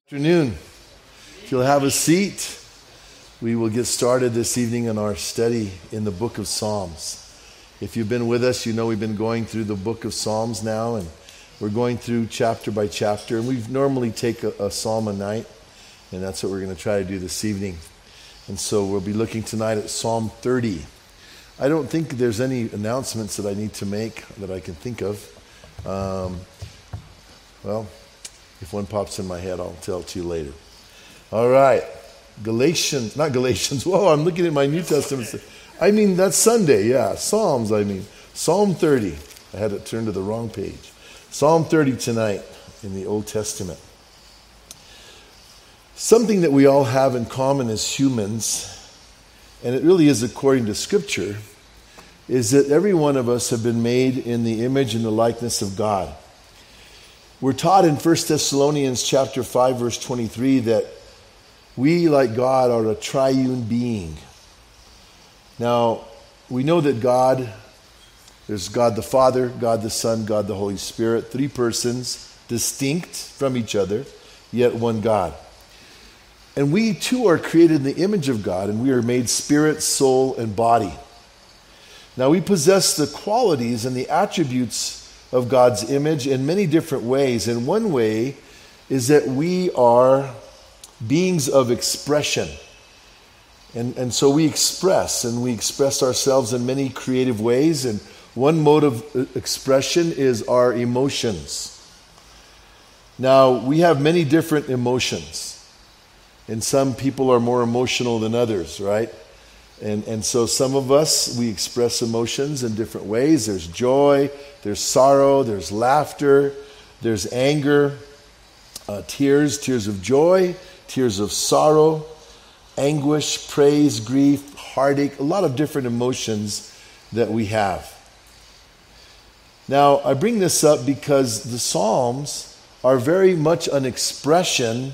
Afternoon. If you'll have a seat, we will get started this evening in our study in the book of Psalms. If you've been with us, you know we've been going through the book of Psalms now, and we're going through chapter by chapter, and we normally take a psalm a night, and that's what we're going to try to do this evening. And so we'll be looking tonight at Psalm 30. I don't think there's any announcements that I need to make that I can think of. If one pops in my head, I'll tell it to you later. All right. Not Galatians. Whoa, I'm looking at my New Testament. That's Sunday. Yeah, Psalms, Psalm 30. I had it turned to the wrong page. Psalm 30 tonight in the Old Testament. Something that we all have in common as humans, and it really is according to Scripture, is that every one of us have been made in the image and the likeness of God. We're taught in 1 Thessalonians chapter 5, verse 23, that we, like God, are a triune being. Now, we know that there's God the Father, God the Son, God the Holy Spirit, three persons, distinct from each other, yet one God. And we too are created in the image of God, and we are made spirit, soul, and body. Now, we possess the qualities and the attributes of God's image in many different ways. And one way is that we are beings of expression. And so we express ourselves in many creative ways. And one mode of expression is our emotions. Now, we have many different emotions. And some people are more emotional than others, right? And so some of us, we express emotions in different ways. There's joy, there's sorrow, there's laughter, there's anger, tears of joy, tears of sorrow, anguish, praise, grief, heartache, a lot of different emotions that we have. Now, I bring this up because the Psalms are very much an expression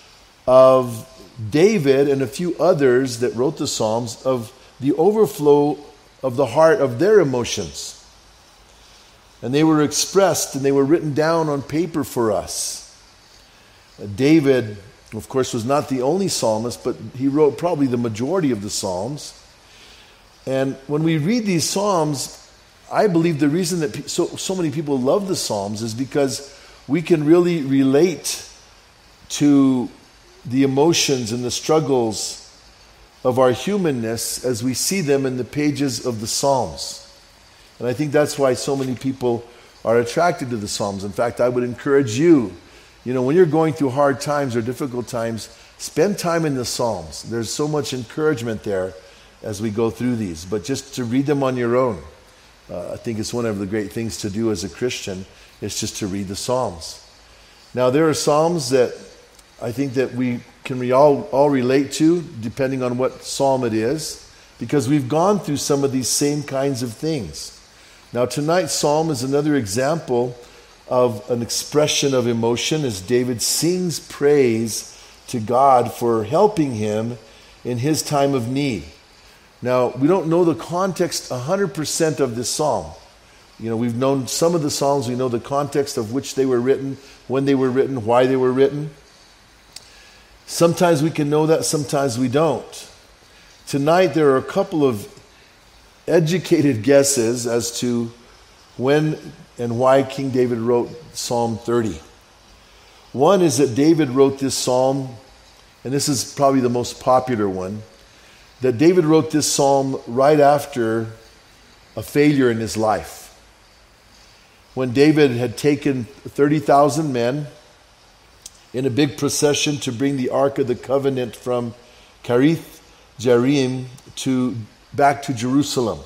of David and a few others that wrote the Psalms of the overflow of the heart of their emotions. And they were expressed and they were written down on paper for us. David, of course, was not the only psalmist, but he wrote probably the majority of the Psalms. And when we read these Psalms, I believe the reason that so many people love the Psalms is because we can really relate to the emotions and the struggles of our humanness as we see them in the pages of the Psalms. And I think that's why so many people are attracted to the Psalms. In fact, I would encourage you, when you're going through hard times or difficult times, spend time in the Psalms. There's so much encouragement there as we go through these. But just to read them on your own, I think it's one of the great things to do as a Christian, is just to read the Psalms. Now, there are Psalms that I think that we all relate to, depending on what psalm it is, because we've gone through some of these same kinds of things. Now, tonight's psalm is another example of an expression of emotion as David sings praise to God for helping him in his time of need. Now, we don't know the context 100% of this psalm. We've known some of the psalms, we know the context of which they were written, when they were written, why they were written. Sometimes we can know that, sometimes we don't. Tonight there are a couple of educated guesses as to when and why King David wrote Psalm 30. One is that David wrote this psalm, and this is probably the most popular one, that David wrote this psalm right after a failure in his life. When David had taken 30,000 men in a big procession to bring the Ark of the Covenant from Kiriath Jearim back to Jerusalem.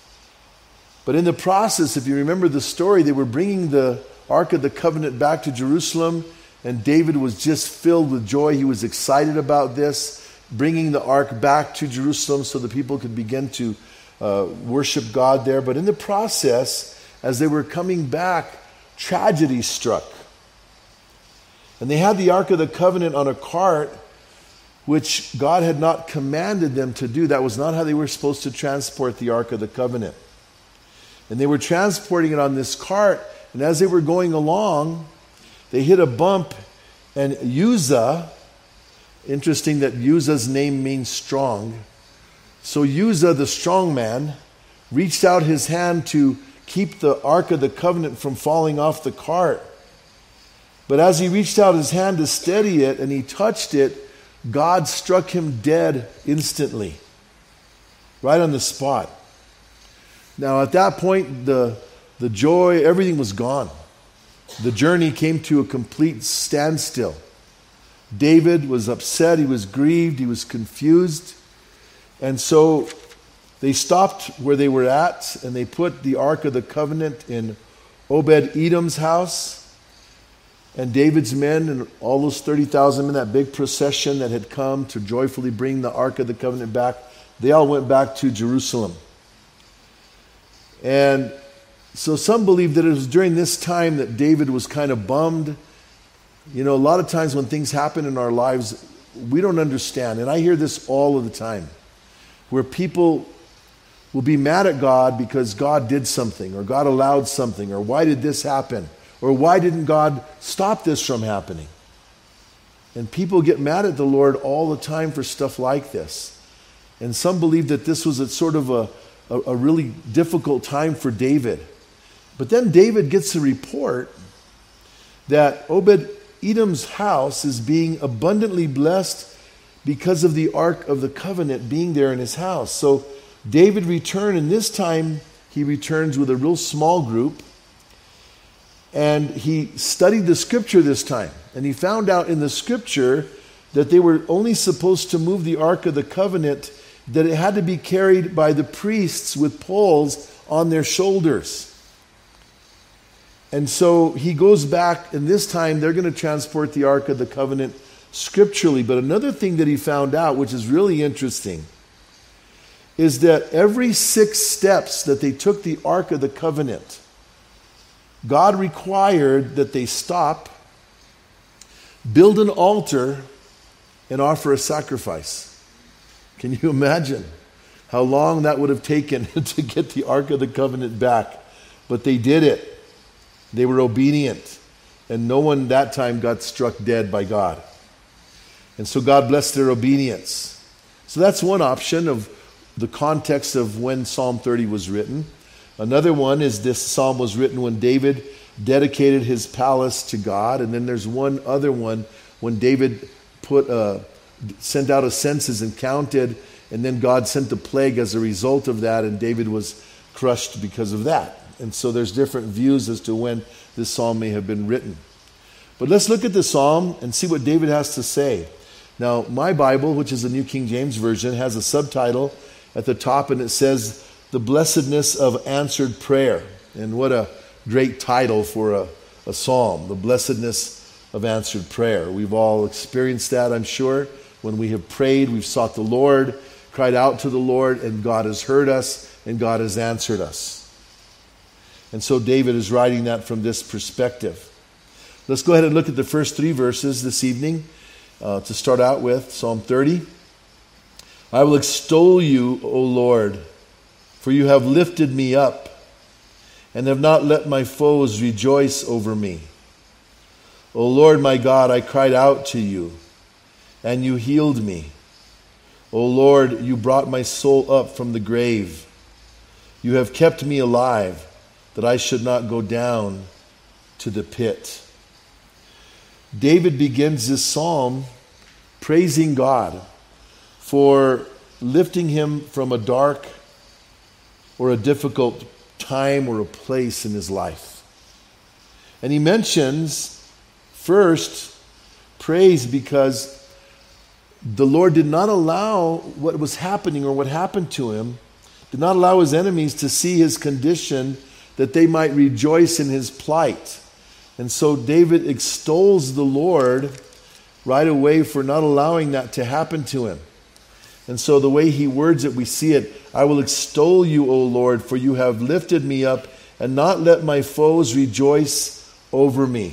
But in the process, if you remember the story, they were bringing the Ark of the Covenant back to Jerusalem, and David was just filled with joy. He was excited about this, bringing the Ark back to Jerusalem so the people could begin to worship God there. But in the process, as they were coming back, tragedy struck. And they had the Ark of the Covenant on a cart, which God had not commanded them to do. That was not how they were supposed to transport the Ark of the Covenant. And they were transporting it on this cart, and as they were going along, they hit a bump, And Uzzah, interesting that Uzzah's name means strong. So Uzzah, the strong man, reached out his hand to keep the Ark of the Covenant from falling off the cart. But as he reached out his hand to steady it and he touched it, God struck him dead instantly, right on the spot. Now at that point, the joy, everything was gone. The journey came to a complete standstill. David was upset, he was grieved, he was confused. And so they stopped where they were at and they put the Ark of the Covenant in Obed-Edom's house. And David's men and all those 30,000 men, that big procession that had come to joyfully bring the Ark of the Covenant back, they all went back to Jerusalem. And so some believe that it was during this time that David was kind of bummed. You know, a lot of times when things happen in our lives, we don't understand. And I hear this all of the time, where people will be mad at God because God did something, or God allowed something, or why did this happen? Or why didn't God stop this from happening? And people get mad at the Lord all the time for stuff like this. And some believe that this was a sort of a really difficult time for David. But then David gets a report that Obed-Edom's house is being abundantly blessed because of the Ark of the Covenant being there in his house. So David returned, and this time he returns with a real small group. And he studied the scripture this time. And he found out in the scripture that they were only supposed to move the Ark of the Covenant, that it had to be carried by the priests with poles on their shoulders. And so he goes back, and this time they're going to transport the Ark of the Covenant scripturally. But another thing that he found out, which is really interesting, is that every 6 steps that they took the Ark of the Covenant, God required that they stop, build an altar, and offer a sacrifice. Can you imagine how long that would have taken to get the Ark of the Covenant back? But they did it. They were obedient. And no one that time got struck dead by God. And so God blessed their obedience. So that's one option of the context of when Psalm 30 was written. Another one is this psalm was written when David dedicated his palace to God. And then there's one other one when David sent out a census and counted, and then God sent the plague as a result of that, and David was crushed because of that. And so there's different views as to when this psalm may have been written. But let's look at the psalm and see what David has to say. Now, my Bible, which is the New King James Version, has a subtitle at the top, and it says, "The Blessedness of Answered Prayer." And what a great title for a psalm, the blessedness of answered prayer. We've all experienced that, I'm sure. When we have prayed, we've sought the Lord, cried out to the Lord, and God has heard us, and God has answered us. And so David is writing that from this perspective. Let's go ahead and look at the first 3 verses this evening to start out with. Psalm 30. "I will extol you, O Lord, for you have lifted me up and have not let my foes rejoice over me. O Lord my God, I cried out to you, and you healed me. O Lord, you brought my soul up from the grave. You have kept me alive, that I should not go down to the pit." David begins this psalm praising God for lifting him from a dark or a difficult time or a place in his life. And he mentions first praise because the Lord did not allow what was happening or what happened to him, did not allow his enemies to see his condition, that they might rejoice in his plight. And so David extols the Lord right away for not allowing that to happen to him. And so the way he words it, we see it, "I will extol you, O Lord, for you have lifted me up and not let my foes rejoice over me."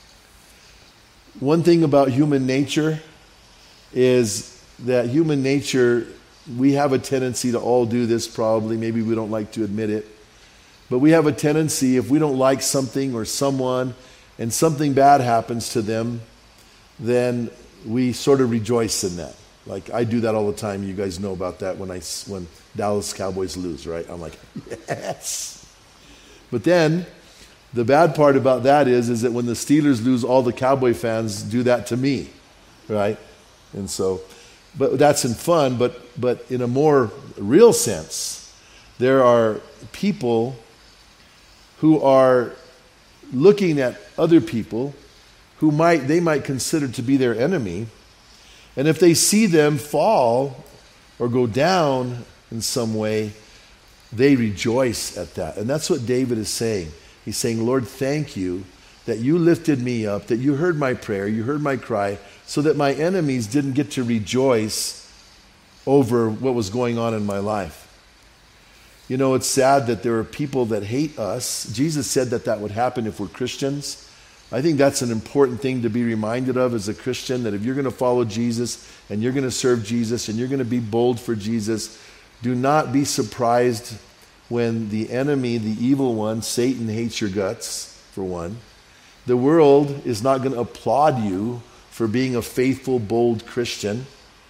One thing about human nature is that human nature, we have a tendency to all do this probably. Maybe we don't like to admit it. But we have a tendency, if we don't like something or someone and something bad happens to them, then we sort of rejoice in that. Like I do that all the time. You guys know about that when Dallas Cowboys lose, right? I'm like, yes. But then the bad part about that is that when the Steelers lose, all the Cowboy fans do that to me, right? And so, but that's in fun. But in a more real sense, there are people who are looking at other people who they might consider to be their enemy, and if they see them fall or go down in some way, they rejoice at that. And that's what David is saying. He's saying, Lord, thank you that you lifted me up, that you heard my prayer, you heard my cry, so that my enemies didn't get to rejoice over what was going on in my life. You know, it's sad that there are people that hate us. Jesus said that would happen if we're Christians. I think that's an important thing to be reminded of as a Christian, that if you're going to follow Jesus and you're going to serve Jesus and you're going to be bold for Jesus, do not be surprised when the enemy, the evil one, Satan, hates your guts, for one. The world is not going to applaud you for being a faithful, bold Christian,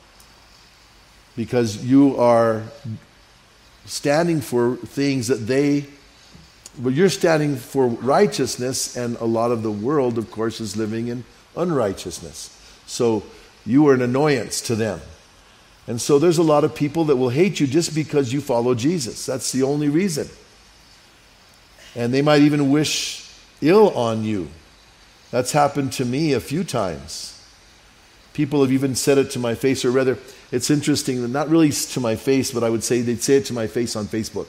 because you are standing for things that you're standing for righteousness, and a lot of the world, of course, is living in unrighteousness. So you are an annoyance to them. And so there's a lot of people that will hate you just because you follow Jesus. That's the only reason. And they might even wish ill on you. That's happened to me a few times. People have even said it to my face, or rather, it's interesting, not really to my face, but I would say they'd say it to my face on Facebook.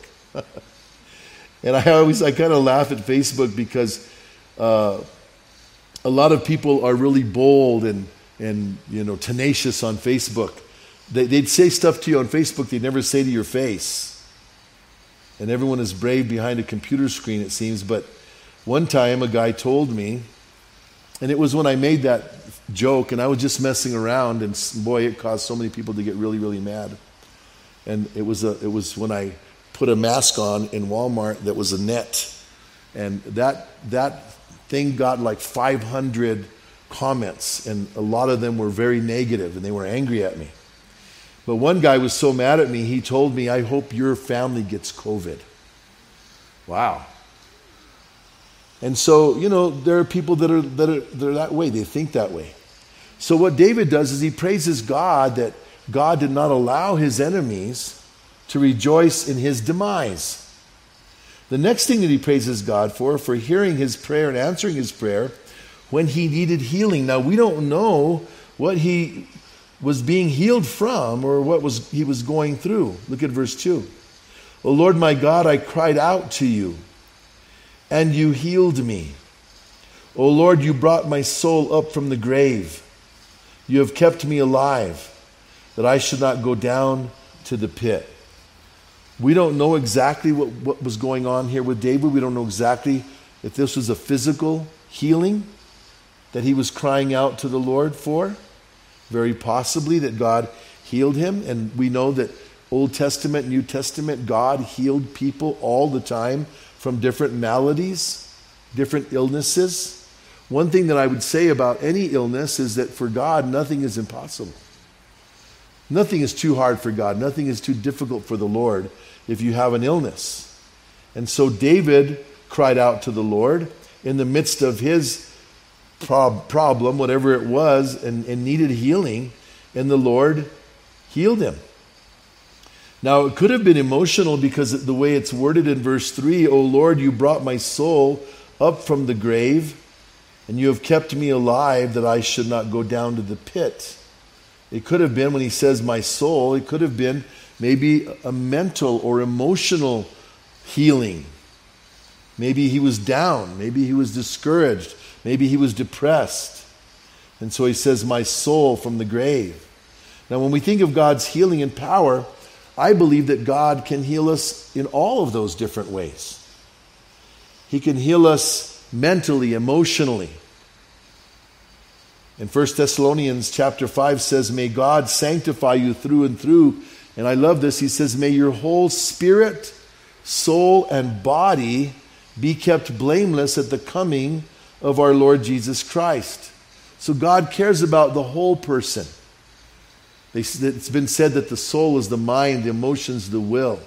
And I kind of laugh at Facebook because a lot of people are really bold and tenacious on Facebook. They'd say stuff to you on Facebook they'd never say to your face. And everyone is brave behind a computer screen, it seems. But one time a guy told me, and it was when I made that joke, and I was just messing around, and boy, it caused so many people to get really, really mad. And it was when I put a mask on in Walmart that was a net, and that thing got like 500 comments, and a lot of them were very negative, and they were angry at me. But one guy was so mad at me, he told me, "I hope your family gets COVID." Wow. And so, there are people that are that way. They think that way. So what David does is he praises God that God did not allow his enemies to rejoice in his demise. The next thing that he praises God for hearing his prayer and answering his prayer when he needed healing. Now, we don't know what he was being healed from or what he was going through. Look at verse 2. "O Lord my God, I cried out to you, and you healed me. O Lord, you brought my soul up from the grave. You have kept me alive, that I should not go down to the pit." We don't know exactly what was going on here with David. We don't know exactly if this was a physical healing that he was crying out to the Lord for. Very possibly that God healed him. And we know that Old Testament, New Testament, God healed people all the time from different maladies, different illnesses. One thing that I would say about any illness is that for God, nothing is impossible. Nothing is too hard for God. Nothing is too difficult for the Lord if you have an illness. And so David cried out to the Lord in the midst of his problem, whatever it was, and needed healing, and the Lord healed him. Now, it could have been emotional because the way it's worded in verse 3, "O Lord, you brought my soul up from the grave, and you have kept me alive that I should not go down to the pit." It could have been, when he says my soul, it could have been maybe a mental or emotional healing. Maybe he was down. Maybe he was discouraged. Maybe he was depressed. And so he says, "My soul from the grave." Now, when we think of God's healing and power, I believe that God can heal us in all of those different ways. He can heal us mentally, emotionally. In 1 Thessalonians chapter 5 says, "May God sanctify you through and through." And I love this. He says, "May your whole spirit, soul, and body be kept blameless at the coming of our Lord Jesus Christ." So God cares about the whole person. It's been said that the soul is the mind, the emotions, the will.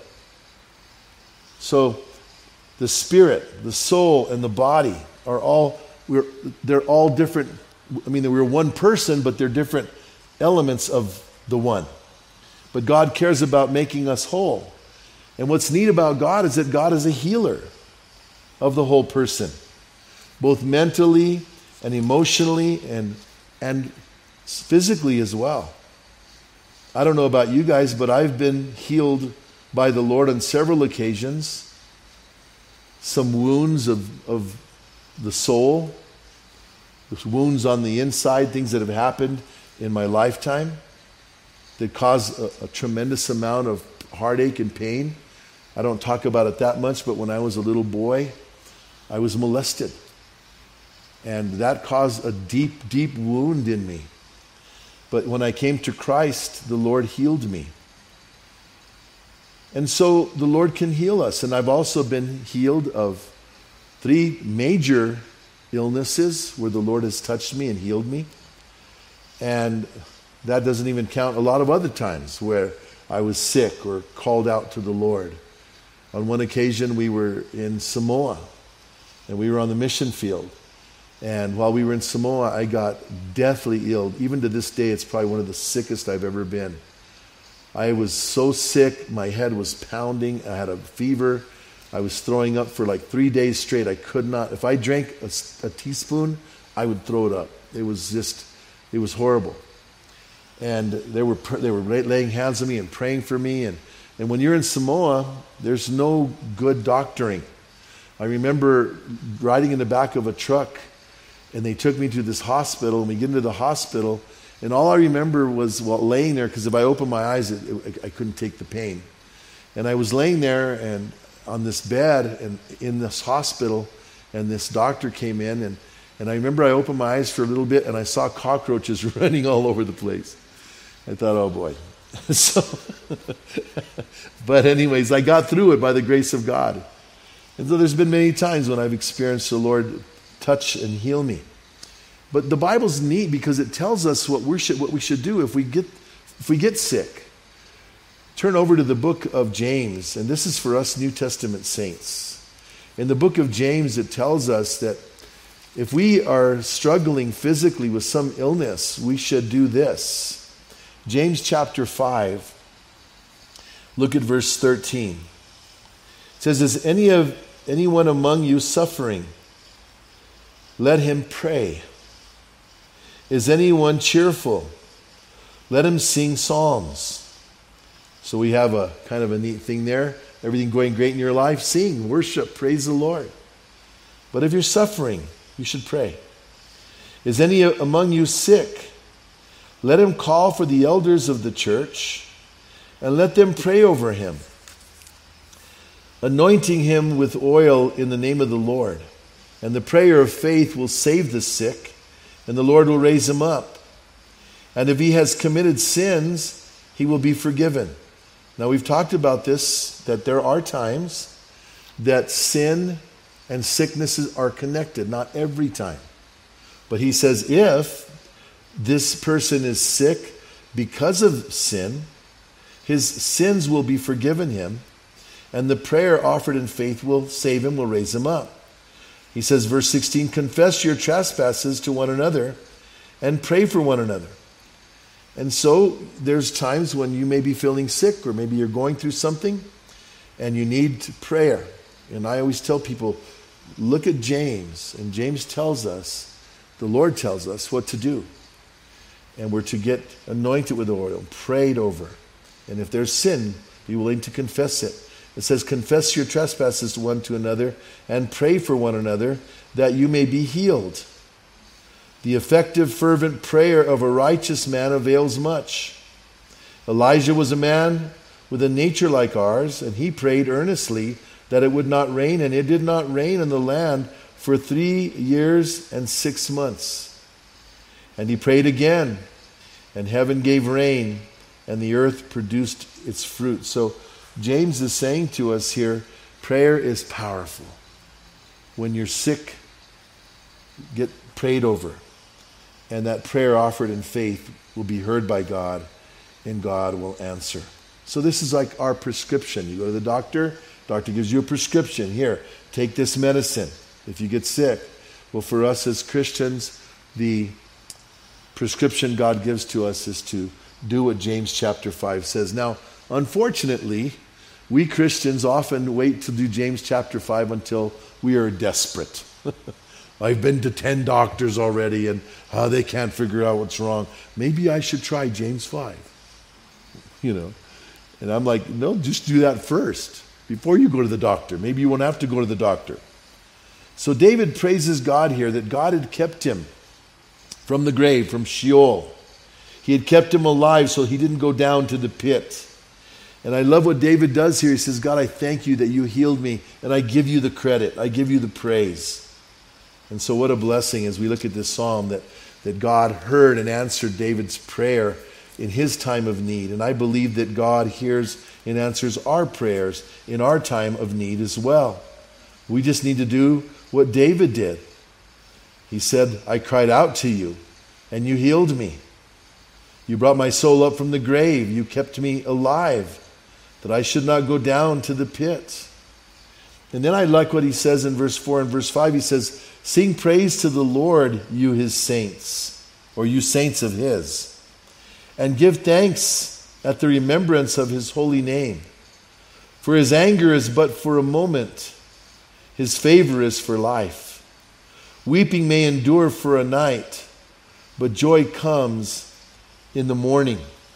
So the spirit, the soul, and the body are they're all different. I mean, we're one person, but they're different elements of the one. But God cares about making us whole. And what's neat about God is that God is a healer of the whole person, both mentally and emotionally and physically as well. I don't know about you guys, but I've been healed by the Lord on several occasions. Some wounds of the soul, there's wounds on the inside, things that have happened in my lifetime that cause a tremendous amount of heartache and pain. I don't talk about it that much, but when I was a little boy, I was molested. And that caused a deep, deep wound in me. But when I came to Christ, the Lord healed me. And so the Lord can heal us. And I've also been healed of 3 major illnesses where the Lord has touched me and healed me. And that doesn't even count a lot of other times where I was sick or called out to the Lord. On one occasion, we were in Samoa, and we were on the mission field. And while we were in Samoa, I got deathly ill. Even to this day, it's probably one of the sickest I've ever been. I was so sick, my head was pounding, I had a fever, I was throwing up for like 3 days straight. I could not, if I drank a teaspoon, I would throw it up. It was horrible. And they were laying hands on me and praying for me. And when you're in Samoa, there's no good doctoring. I remember riding in the back of a truck, and they took me to this hospital, and we get into the hospital, and all I remember was laying there, because if I opened my eyes, I couldn't take the pain. And I was laying there and on this bed and in this hospital, and this doctor came in, and I remember I opened my eyes for a little bit, and I saw cockroaches running all over the place. I thought, oh boy. But anyways, I got through it by the grace of God. And so there's been many times when I've experienced the Lord touch and heal me. But the Bible's neat because it tells us what we should do if we get sick. Turn over to the book of James, and this is for us New Testament saints. In the book of James, it tells us that if we are struggling physically with some illness, we should do this. James chapter 5, look at verse 13. It says, "Is anyone among you suffering? Let him pray. Is anyone cheerful? Let him sing psalms." So we have a kind of a neat thing there. Everything going great in your life, sing, worship, praise the Lord. But if you're suffering, you should pray. "Is any among you sick? Let him call for the elders of the church, and let them pray over him, anointing him with oil in the name of the Lord. And the prayer of faith will save the sick, and the Lord will raise him up. And if he has committed sins, he will be forgiven." Now we've talked about this, that there are times that sin and sicknesses are connected, not every time. But he says if this person is sick because of sin, his sins will be forgiven him, and the prayer offered in faith will save him, will raise him up. He says, verse 16, "Confess your trespasses to one another and pray for one another." And so there's times when you may be feeling sick, or maybe you're going through something and you need prayer. And I always tell people, look at James, and James tells us, the Lord tells us what to do. And we're to get anointed with oil, prayed over. And if there's sin, be willing to confess it. It says, "Confess your trespasses one to another and pray for one another that you may be healed. The effective, fervent prayer of a righteous man avails much. Elijah was a man with a nature like ours, and he prayed earnestly that it would not rain, and it did not rain on the land for 3 years and 6 months. And he prayed again, and heaven gave rain, and the earth produced its fruit." So James is saying to us here, prayer is powerful. When you're sick, get prayed over. and that prayer offered in faith will be heard by God, and God will answer. So this is like our prescription. You go to the doctor gives you a prescription. Here, take this medicine if you get sick. Well, for us as Christians, the prescription God gives to us is to do what James chapter 5 says. Now, unfortunately, we Christians often wait to do James chapter 5 until we are desperate. I've been to 10 doctors already and they can't figure out what's wrong. Maybe I should try James 5. And I'm like, no, just do that first before you go to the doctor. Maybe you won't have to go to the doctor. So David praises God here that God had kept him from the grave, from Sheol. He had kept him alive so he didn't go down to the pit. And I love what David does here. He says, God, I thank you that you healed me, and I give you the credit. I give you the praise. And so what a blessing as we look at this psalm that God heard and answered David's prayer in his time of need. And I believe that God hears and answers our prayers in our time of need as well. We just need to do what David did. He said, I cried out to you, and you healed me. You brought my soul up from the grave. You kept me alive, that I should not go down to the pit. And then I like what he says in verse 4 and verse 5. He says, sing praise to the Lord, you his saints, or you saints of his, and give thanks at the remembrance of his holy name. For his anger is but for a moment, his favor is for life. Weeping may endure for a night, but joy comes in the morning.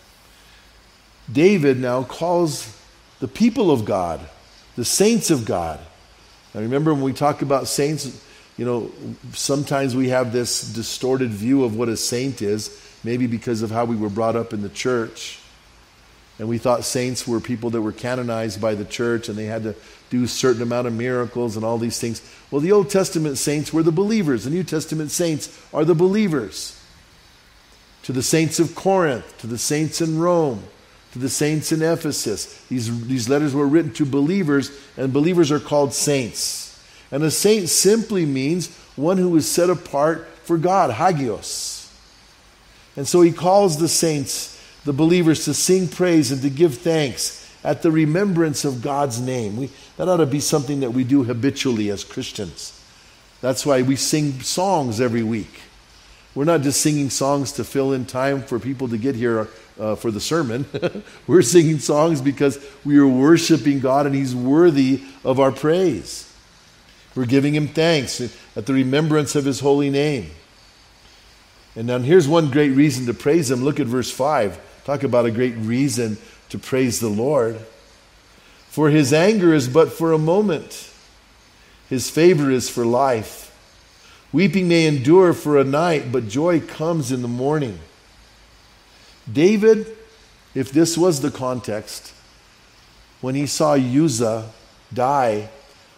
David now calls the people of God, the saints of God. Now remember when we talk about saints, sometimes we have this distorted view of what a saint is, maybe because of how we were brought up in the church. And we thought saints were people that were canonized by the church and they had to do a certain amount of miracles and all these things. Well, the Old Testament saints were the believers. The New Testament saints are the believers. To the saints of Corinth, to the saints in Rome, to the saints in Ephesus. These letters were written to believers, and believers are called saints. And a saint simply means one who is set apart for God, hagios. And so he calls the saints, the believers, to sing praise and to give thanks at the remembrance of God's name. That ought to be something that we do habitually as Christians. That's why we sing songs every week. We're not just singing songs to fill in time for people to get here for the sermon. We're singing songs because we are worshiping God and he's worthy of our praise. We're giving him thanks at the remembrance of his holy name. And now here's one great reason to praise him. Look at verse 5. Talk about a great reason to praise the Lord. For his anger is but for a moment. His favor is for life. Weeping may endure for a night, but joy comes in the morning. David, if this was the context, when he saw Uzzah die,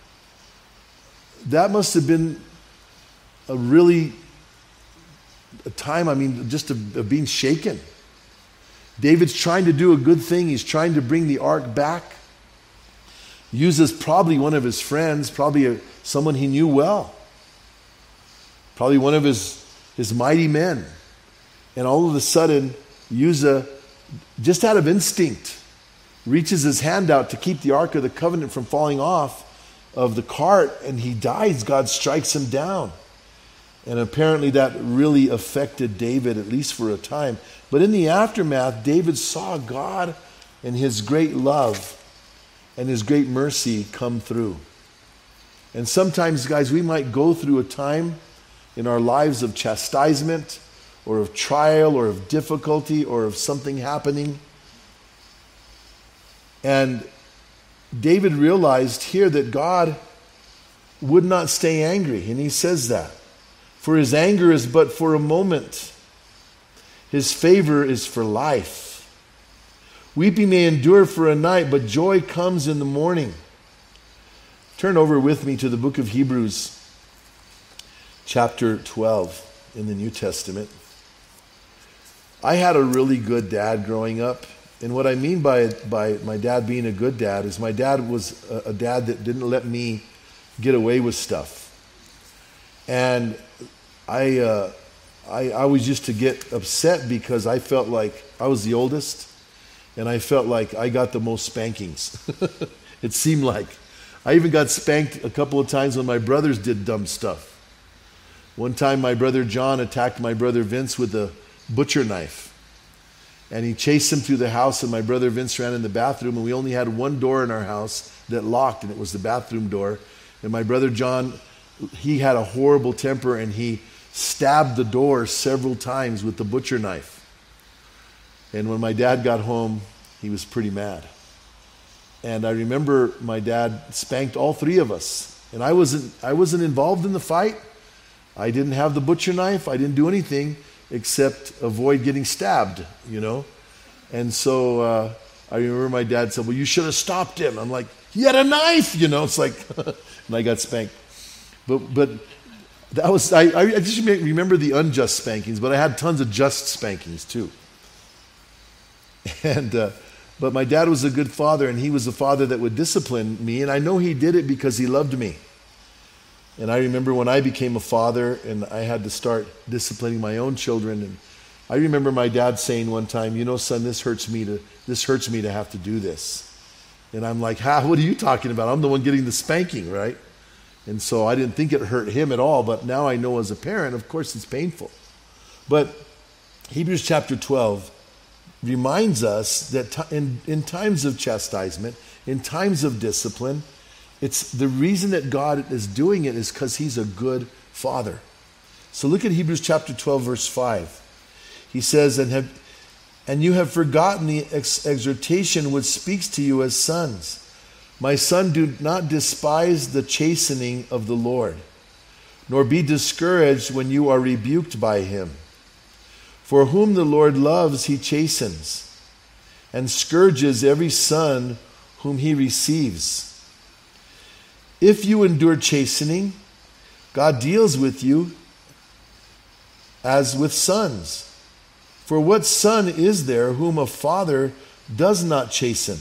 that must have been a time, just of being shaken. David's trying to do a good thing. He's trying to bring the ark back. Uzzah's probably one of his friends, probably someone he knew well. Probably one of his mighty men. And all of a sudden, Uzzah, just out of instinct, reaches his hand out to keep the Ark of the Covenant from falling off of the cart, and he dies. God strikes him down. And apparently that really affected David, at least for a time. But in the aftermath, David saw God and his great love and his great mercy come through. And sometimes, guys, we might go through a time in our lives of chastisement or of trial or of difficulty or of something happening. And David realized here that God would not stay angry. And he says that. For his anger is but for a moment. His favor is for life. Weeping may endure for a night, but joy comes in the morning. Turn over with me to the book of Hebrews, chapter 12 in the New Testament. I had a really good dad growing up. And what I mean by my dad being a good dad is my dad was a dad that didn't let me get away with stuff. And I I always used to get upset because I felt like I was the oldest, and I felt like I got the most spankings. It seemed like. I even got spanked a couple of times when my brothers did dumb stuff. One time my brother John attacked my brother Vince with a butcher knife. And he chased him through the house, and my brother Vince ran in the bathroom, and we only had one door in our house that locked, and it was the bathroom door. And my brother John, he had a horrible temper, and he stabbed the door several times with the butcher knife. And when my dad got home, he was pretty mad. And I remember my dad spanked all three of us. And I wasn't involved in the fight. I didn't have the butcher knife. I didn't do anything except avoid getting stabbed, you know. And so I remember my dad said, well, you should have stopped him. I'm like, he had a knife, you know. It's like, and I got spanked. But that was, I just remember the unjust spankings, but I had tons of just spankings too. And but my dad was a good father, and he was a father that would discipline me, and I know he did it because he loved me. And I remember when I became a father and I had to start disciplining my own children, and I remember my dad saying one time, you know, son, this hurts me to have to do this. And I'm like, what are you talking about? I'm the one getting the spanking, right? And so I didn't think it hurt him at all, but now I know as a parent, of course it's painful. But Hebrews chapter 12 reminds us that in times of chastisement, in times of discipline, it's the reason that God is doing it is because he's a good father. So look at Hebrews chapter 12, verse 5. He says, and you have forgotten the exhortation which speaks to you as sons. My son, do not despise the chastening of the Lord, nor be discouraged when you are rebuked by him. For whom the Lord loves, he chastens, and scourges every son whom he receives. If you endure chastening, God deals with you as with sons. For what son is there whom a father does not chasten?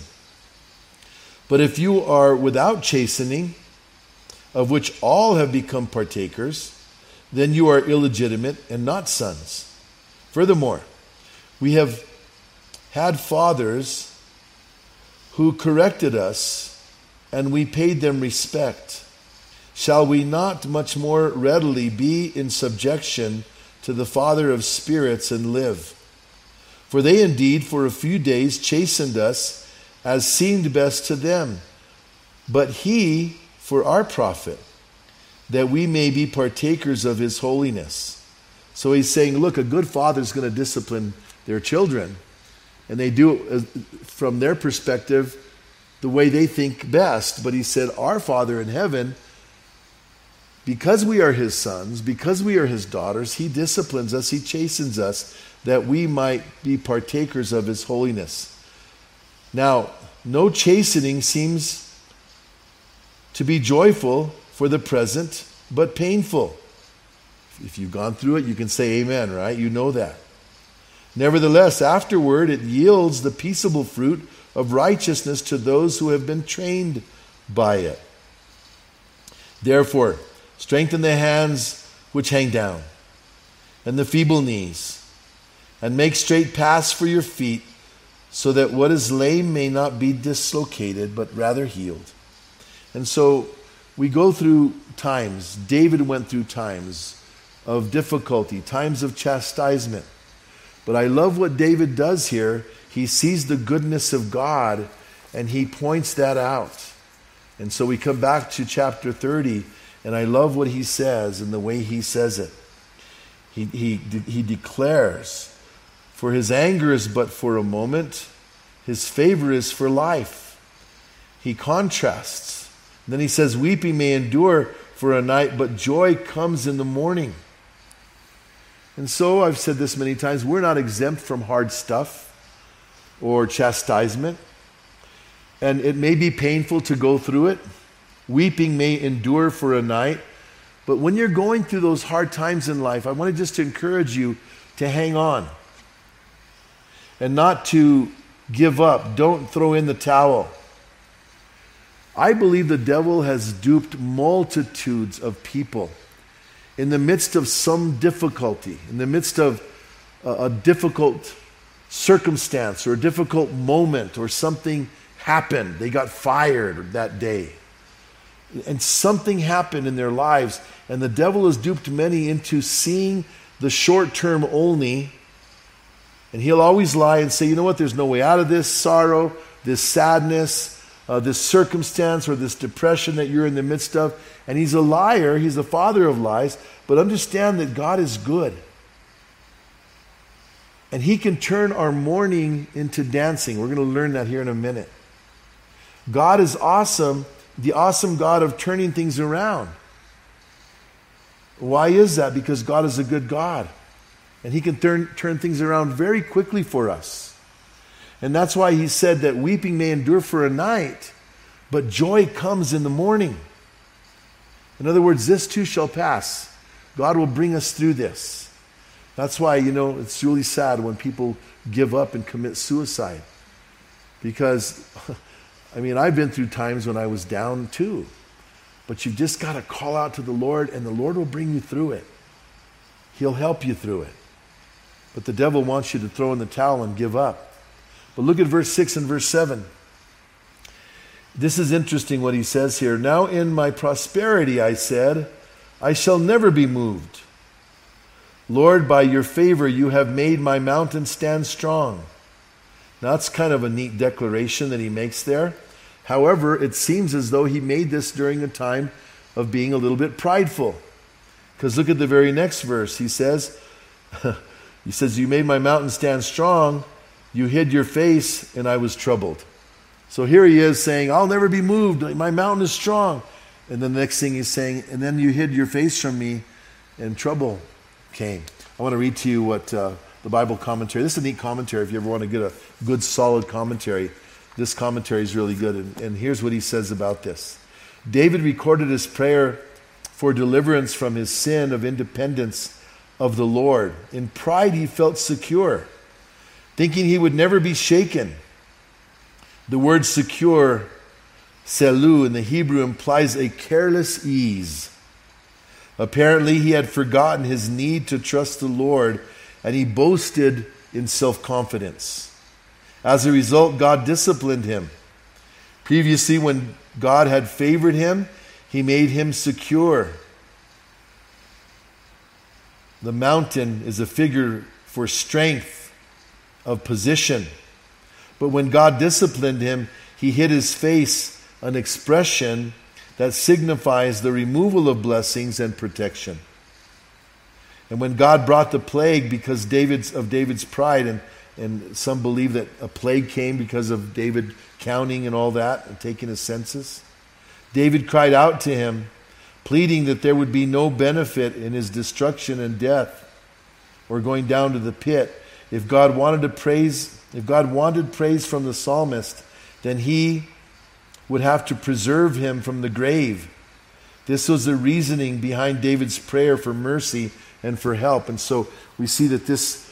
But if you are without chastening, of which all have become partakers, then you are illegitimate and not sons. Furthermore, we have had fathers who corrected us, and we paid them respect. Shall we not much more readily be in subjection to the Father of spirits and live? For they indeed for a few days chastened us as seemed best to them, but he for our profit, that we may be partakers of his holiness. So he's saying, look, a good father is going to discipline their children, and they do it from their perspective the way they think best. But he said, our Father in heaven, because we are his sons, because we are his daughters, he disciplines us, he chastens us, that we might be partakers of his holiness. Now, no chastening seems to be joyful for the present, but painful. If you've gone through it, you can say amen, right? You know that. Nevertheless, afterward, it yields the peaceable fruit of righteousness to those who have been trained by it. Therefore, strengthen the hands which hang down, and the feeble knees, and make straight paths for your feet, so that what is lame may not be dislocated, but rather healed. And so we go through times. David went through times of difficulty, times of chastisement. But I love what David does here. He sees the goodness of God, and he points that out. And so we come back to chapter 30, and I love what he says and the way he says it. He declares, for his anger is but for a moment, his favor is for life. He contrasts. Then he says, weeping may endure for a night, but joy comes in the morning. And so I've said this many times, we're not exempt from hard stuff or chastisement. And it may be painful to go through it. Weeping may endure for a night. But when you're going through those hard times in life, I want to just encourage you to hang on and not to give up. Don't throw in the towel. I believe the devil has duped multitudes of people in the midst of some difficulty, in the midst of a difficult circumstance or a difficult moment, or something happened. They got fired that day. And something happened in their lives, and the devil has duped many into seeing the short term only. And he'll always lie and say, you know what, there's no way out of this sorrow, this sadness, this circumstance, or this depression that you're in the midst of. And he's a liar, he's the father of lies, but understand that God is good. And he can turn our mourning into dancing. We're going to learn that here in a minute. God is awesome, the awesome God of turning things around. Why is that? Because God is a good God. And he can turn things around very quickly for us. And that's why he said that weeping may endure for a night, but joy comes in the morning. In other words, this too shall pass. God will bring us through this. That's why, it's really sad when people give up and commit suicide. Because, I've been through times when I was down too. But you've just got to call out to the Lord, and the Lord will bring you through it. He'll help you through it. But the devil wants you to throw in the towel and give up. But look at verse 6 and verse 7. This is interesting what he says here. Now in my prosperity, I said, I shall never be moved. Lord, by your favor, you have made my mountain stand strong. Now that's kind of a neat declaration that he makes there. However, it seems as though he made this during a time of being a little bit prideful. Because look at the very next verse. He says, you made my mountain stand strong. You hid your face, and I was troubled. So here he is saying, I'll never be moved. My mountain is strong. And then the next thing he's saying, and then you hid your face from me, and trouble came. I want to read to you what the Bible commentary, this is a neat commentary if you ever want to get a good solid commentary. This commentary is really good, and here's what he says about this. David recorded his prayer for deliverance from his sin of independence of the Lord. In pride he felt secure, thinking he would never be shaken. The word secure, selu, in the Hebrew implies a careless ease. Apparently, he had forgotten his need to trust the Lord, and he boasted in self-confidence. As a result, God disciplined him. Previously, when God had favored him, he made him secure. The mountain is a figure for strength of position. But when God disciplined him, he hid his face, an expression that signifies the removal of blessings and protection. And when God brought the plague because of David's pride, and some believe that a plague came because of David counting and all that, and taking his census, David cried out to him, pleading that there would be no benefit in his destruction and death, or going down to the pit. If God wanted praise from the psalmist, then he would have to preserve him from the grave. This was the reasoning behind David's prayer for mercy and for help. And so we see that this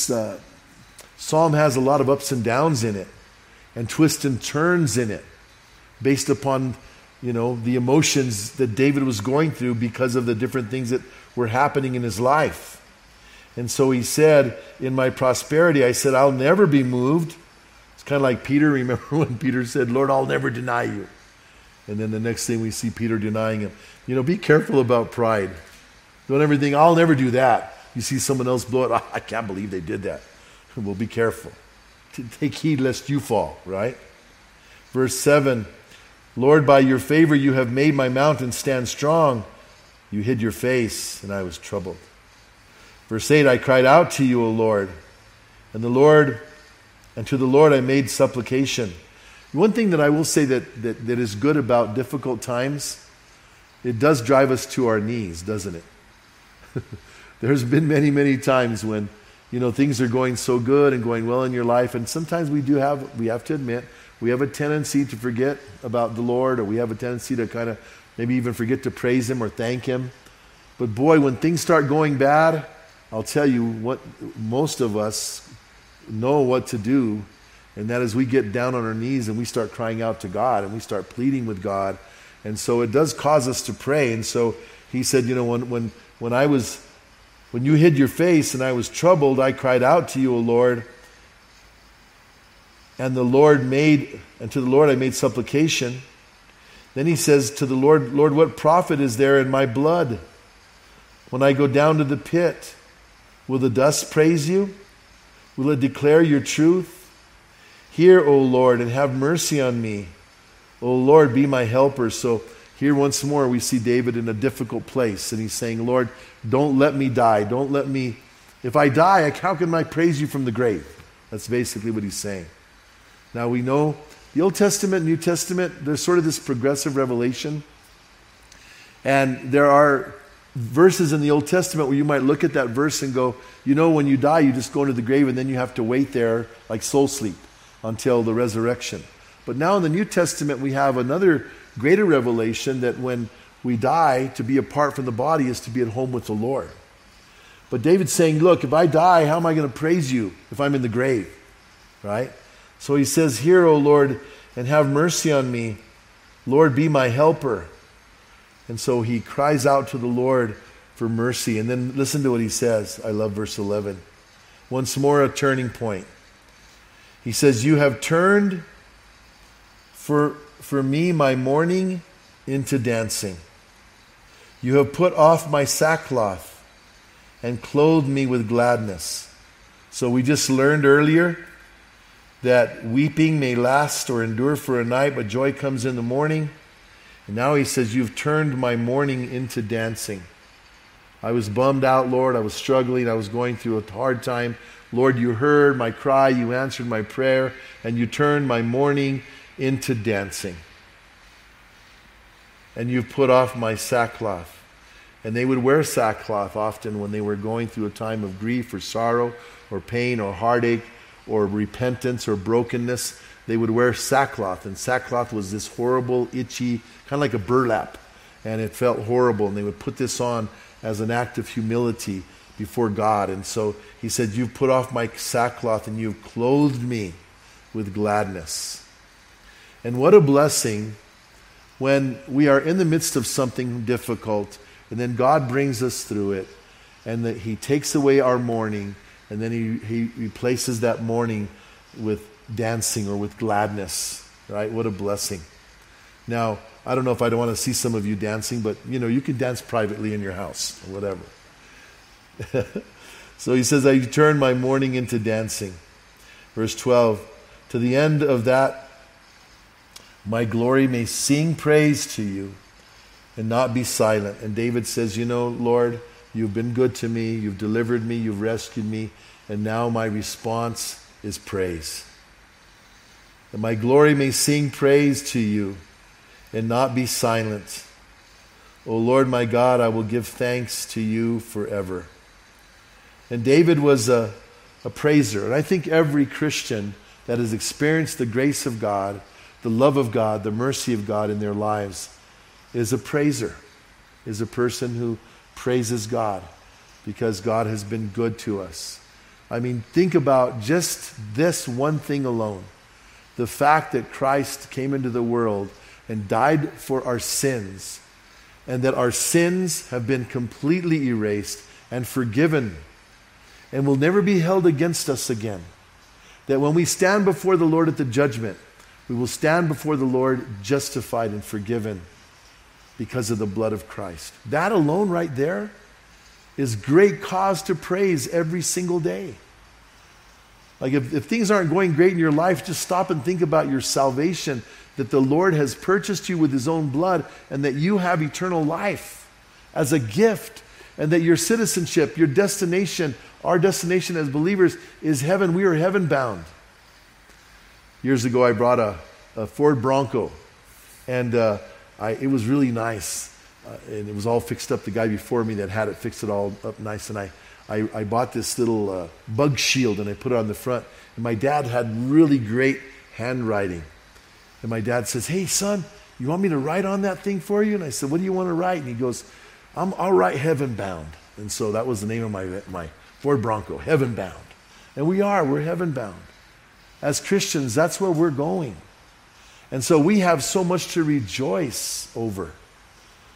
psalm has a lot of ups and downs in it, and twists and turns in it, based upon the emotions that David was going through because of the different things that were happening in his life. And so he said, in my prosperity, I said, I'll never be moved. It's kind of like Peter. Remember when Peter said, Lord, I'll never deny you. And then the next thing we see Peter denying him. Be careful about pride. Don't ever think, I'll never do that. You see someone else blow it, oh, I can't believe they did that. Well, be careful. Take heed lest you fall, right? Verse 7, Lord, by your favor you have made my mountain stand strong. You hid your face, and I was troubled. Verse 8, I cried out to you, O Lord, and to the Lord I made supplication. One thing that I will say that is good about difficult times, it does drive us to our knees, doesn't it? There's been many, many times when, things are going so good and going well in your life, and sometimes we have to admit, we have a tendency to forget about the Lord, or we have a tendency to kind of maybe even forget to praise Him or thank Him. But boy, when things start going bad, I'll tell you what, most of us know what to do, and that is we get down on our knees and we start crying out to God and we start pleading with God. And so it does cause us to pray. And so he said, when you hid your face and I was troubled, I cried out to you, O Lord. And to the Lord I made supplication. Then he says to the Lord, Lord, what profit is there in my blood? When I go down to the pit, will the dust praise you? Will it declare your truth? Hear, O Lord, and have mercy on me. O Lord, be my helper. So here once more we see David in a difficult place. And he's saying, Lord, don't let me die. If I die, how can I praise you from the grave? That's basically what he's saying. Now we know the Old Testament, New Testament, there's sort of this progressive revelation. And there are verses in the Old Testament where you might look at that verse and go, when you die, you just go into the grave and then you have to wait there like soul sleep until the resurrection. But now in the New Testament, we have another greater revelation that when we die, to be apart from the body is to be at home with the Lord. But David's saying, look, if I die, how am I going to praise you if I'm in the grave? Right? So he says, hear, O Lord, and have mercy on me. Lord, be my helper. And so he cries out to the Lord for mercy. And then listen to what he says. I love verse 11. Once more, a turning point. He says, you have turned for me my mourning into dancing. You have put off my sackcloth and clothed me with gladness. So we just learned earlier that weeping may last or endure for a night, but joy comes in the morning. And now he says, you've turned my mourning into dancing. I was bummed out, Lord. I was struggling. I was going through a hard time. Lord, you heard my cry. You answered my prayer. And you turned my mourning into dancing. And you've put off my sackcloth. And they would wear sackcloth often when they were going through a time of grief or sorrow or pain or heartache or repentance or brokenness. They would wear sackcloth, and sackcloth was this horrible, itchy, kind of like a burlap, and it felt horrible, and they would put this on as an act of humility before God. And so he said, you've put off my sackcloth and you've clothed me with gladness. And what a blessing when we are in the midst of something difficult, and then God brings us through it, and that he takes away our mourning, and then he replaces that mourning with dancing or with gladness, right? What a blessing. Now, I don't know if I'd want to see some of you dancing, but you can dance privately in your house or whatever. So he says, I turn my mourning into dancing. Verse 12, to the end of that, my glory may sing praise to you and not be silent. And David says, Lord, you've been good to me. You've delivered me. You've rescued me. And now my response is praise. That my glory may sing praise to you and not be silent. O Lord my God, I will give thanks to you forever. And David was a praiser. And I think every Christian that has experienced the grace of God, the love of God, the mercy of God in their lives is a praiser, is a person who praises God because God has been good to us. I mean, think about just this one thing alone. The fact that Christ came into the world and died for our sins, and that our sins have been completely erased and forgiven and will never be held against us again. That when we stand before the Lord at the judgment, we will stand before the Lord justified and forgiven because of the blood of Christ. That alone right there is great cause to praise every single day. Like if things aren't going great in your life, just stop and think about your salvation, that the Lord has purchased you with his own blood, and that you have eternal life as a gift, and that your citizenship, your destination, our destination as believers is heaven. We are heaven bound. Years ago, I brought a Ford Bronco, and it was really nice, and it was all fixed up. The guy before me that had it fixed it all up nice, and I bought this little bug shield, and I put it on the front. And my dad had really great handwriting. And my dad says, hey, son, you want me to write on that thing for you? And I said, what do you want to write? And he goes, I'll write heaven bound. And so that was the name of my Ford Bronco, heaven bound. And we're heaven bound. As Christians, that's where we're going. And so we have so much to rejoice over.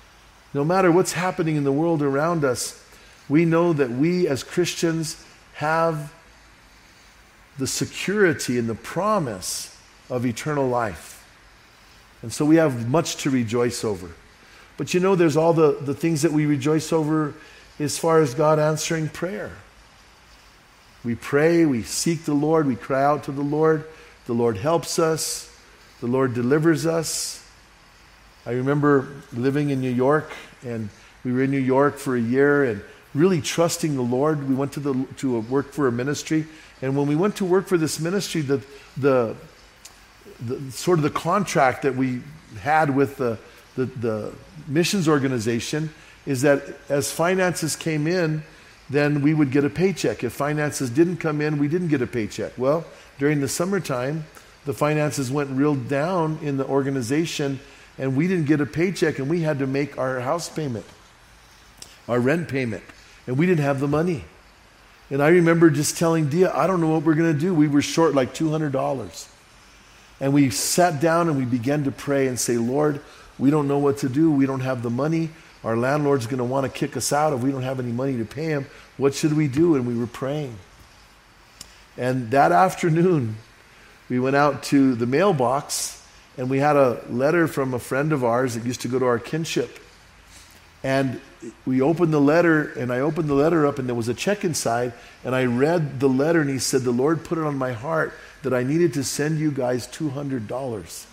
No matter what's happening in the world around us, we know that we as Christians have the security and the promise of eternal life. And so we have much to rejoice over. But you know, there's all the things that we rejoice over as far as God answering prayer. We pray, we seek the Lord, we cry out to the Lord helps us, the Lord delivers us. I remember living in New York, and we were in New York for a year and really trusting the Lord. We went to work for a ministry, and when we went to work for this ministry, the sort of the contract that we had with the missions organization is that as finances came in, then we would get a paycheck. If finances didn't come in, we didn't get a paycheck. Well, during the summertime, the finances went real down in the organization, and we didn't get a paycheck, and we had to make our house payment, our rent payment, and we didn't have the money. And I remember just telling Dia, I don't know what we're going to do. We were short like $200. And we sat down and we began to pray and say, Lord, we don't know what to do. We don't have the money. Our landlord's going to want to kick us out if we don't have any money to pay him. What should we do? And we were praying. And that afternoon, we went out to the mailbox, and we had a letter from a friend of ours that used to go to our kinship. And we opened the letter, and I opened the letter up, and there was a check inside, and I read the letter, and he said, the Lord put it on my heart that I needed to send you guys $200.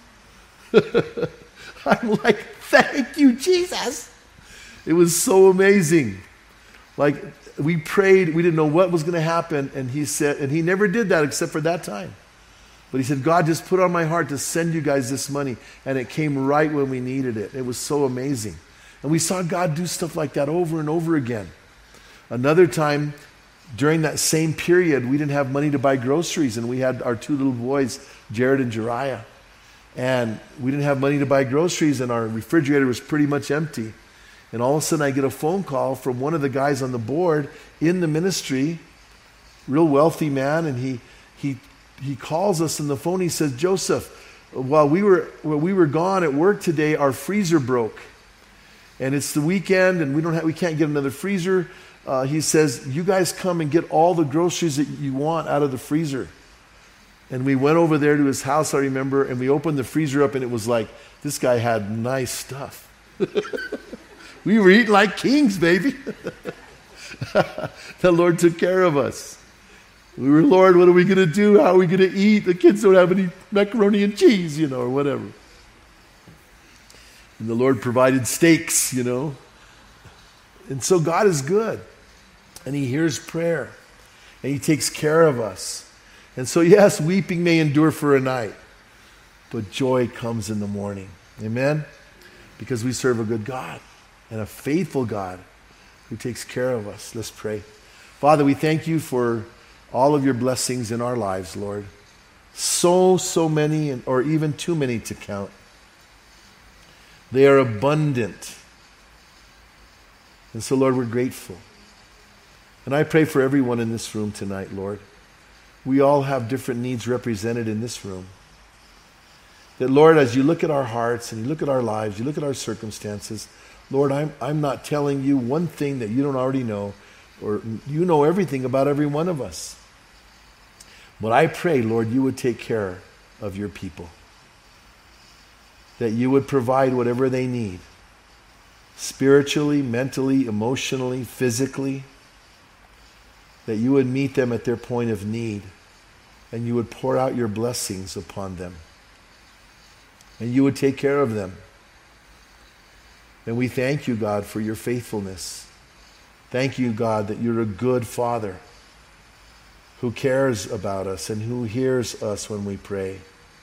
I'm like, thank you, Jesus. It was so amazing. Like, we prayed, we didn't know what was going to happen, and he said, and he never did that except for that time. But he said, God just put on my heart to send you guys this money, and it came right when we needed it. It was so amazing. And we saw God do stuff like that over and over again. Another time, during that same period, we didn't have money to buy groceries, and we had our two little boys, Jared and Jeriah. And we didn't have money to buy groceries, and our refrigerator was pretty much empty. And all of a sudden, I get a phone call from one of the guys on the board in the ministry, real wealthy man, and he calls us on the phone. He says, Joseph, while we were gone at work today, our freezer broke. And it's the weekend, and we can't get another freezer. He says, you guys come and get all the groceries that you want out of the freezer. And we went over there to his house, I remember, and we opened the freezer up, and it was like, this guy had nice stuff. We were eating like kings, baby. The Lord took care of us. We were, Lord, what are we going to do? How are we going to eat? The kids don't have any macaroni and cheese, or whatever. And the Lord provided steaks, And so God is good. And he hears prayer. And he takes care of us. And so, yes, weeping may endure for a night, but joy comes in the morning. Amen? Because we serve a good God and a faithful God who takes care of us. Let's pray. Father, we thank you for all of your blessings in our lives, Lord. So many, or even too many to count. They are abundant. And so, Lord, we're grateful. And I pray for everyone in this room tonight, Lord. We all have different needs represented in this room. That, Lord, as you look at our hearts and you look at our lives, you look at our circumstances, Lord, I'm not telling you one thing that you don't already know, or you know everything about every one of us. But I pray, Lord, you would take care of your people. That you would provide whatever they need, spiritually, mentally, emotionally, physically. That you would meet them at their point of need, and you would pour out your blessings upon them. And you would take care of them. And we thank you, God, for your faithfulness. Thank you, God, that you're a good Father who cares about us and who hears us when we pray.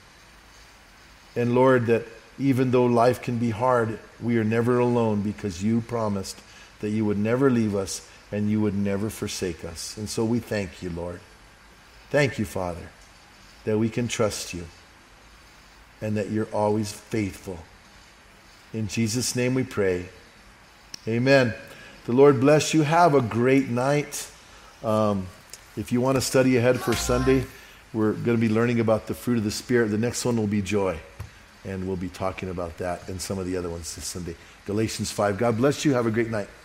And Lord, that even though life can be hard, we are never alone, because you promised that you would never leave us and you would never forsake us. And so we thank you, Lord. Thank you, Father, that we can trust you and that you're always faithful. In Jesus' name we pray. Amen. The Lord bless you. Have a great night. If you want to study ahead for Sunday, we're going to be learning about the fruit of the Spirit. The next one will be joy. And we'll be talking about that and some of the other ones this Sunday. Galatians 5. God bless you. Have a great night.